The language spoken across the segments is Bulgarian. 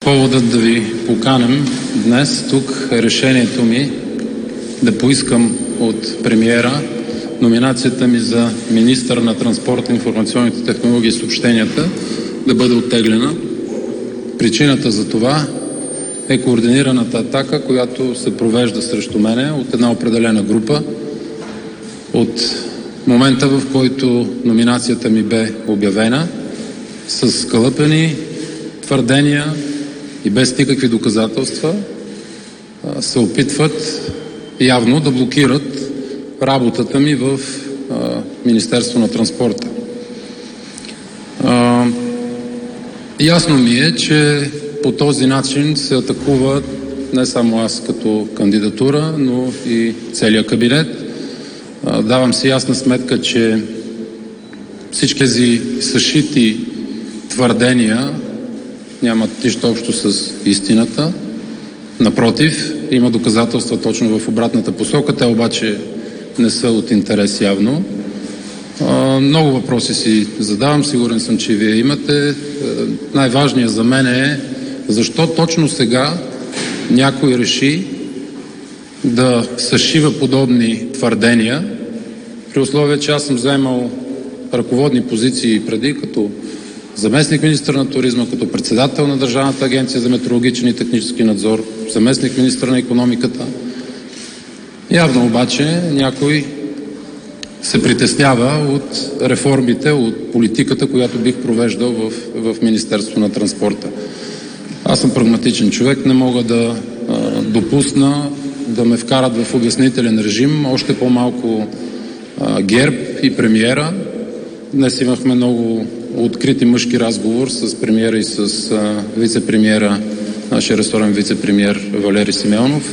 Поводът да ви поканем днес тук е решението ми да поискам от премиера номинацията ми за министър на транспорта, информационните технологии и съобщенията да бъде оттеглена. Причината за това е координираната атака, която се провежда срещу мене от една определена група. От момента, в който номинацията ми бе обявена, с скалъпени твърдения и без никакви доказателства се опитват явно да блокират работата ми в Министерство на транспорта. Ясно ми е, че по този начин се атакува не само аз като кандидатура, но и целият кабинет. Давам си ясна сметка, че всички тези съшити твърдения нямат нищо общо с истината. Напротив, има доказателства точно в обратната посока. Те обаче не са от интерес явно. Много въпроси си задавам, сигурен съм, че вие имате. Най-важният за мен е защо точно сега някой реши да съшива подобни твърдения, при условие, че аз съм заемал ръководни позиции преди, като заместник-министър на туризма, като председател на Държавната агенция за метеорологичен и технически надзор, заместник-министър на икономиката. Явно обаче някой се притеснява от реформите, от политиката, която бих провеждал в Министерство на транспорта. Аз съм прагматичен човек, не мога да допусна да ме вкарат в обяснителен режим, още по-малко ГЕРБ и премиера. Днес имахме много открит и мъжки разговор с премиера и с вице-премиера, нашия ресорен вице-премиер Валери Симеонов.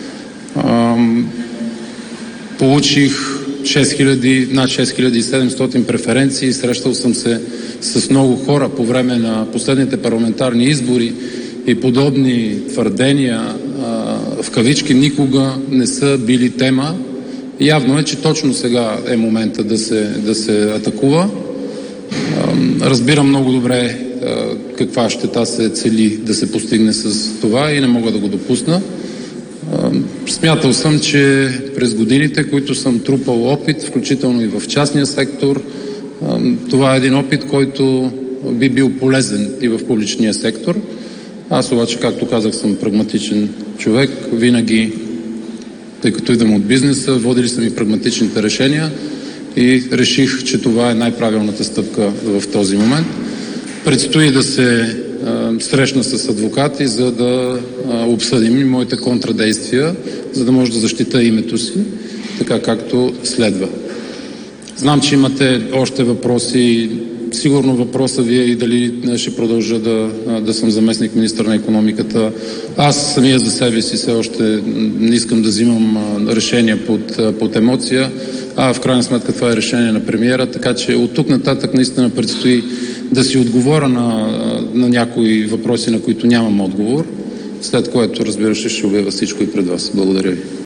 Получих над 6700 преференции, срещал съм се с много хора по време на последните парламентарни избори и подобни твърдения в кавички никога не са били тема. Явно е, че точно сега е момента да се атакува. Разбирам много добре каква щета се цели да се постигне с това и не мога да го допусна. Смятал съм, че през годините, които съм трупал опит, включително и в частния сектор, това е един опит, който би бил полезен и в публичния сектор. Аз обаче, както казах, съм прагматичен човек. Винаги, тъй като идвам от бизнеса, водили съм и прагматичните решения и реших, че това е най-правилната стъпка в този момент. Предстои да се срещна с адвокати, за да обсъдим и моите контрадействия, за да може да защита името си, така както следва. Знам, че имате още въпроси. Сигурно въпросът ви е и дали ще продължа да съм заместник министър на икономиката. Аз самия за себе си все още не искам да взимам решения под емоция, в крайна сметка това е решение на премиера, така че от тук нататък наистина предстои да си отговоря на някои въпроси, на които нямам отговор, след което, разбира се, ще обявя всичко и пред вас. Благодаря ви.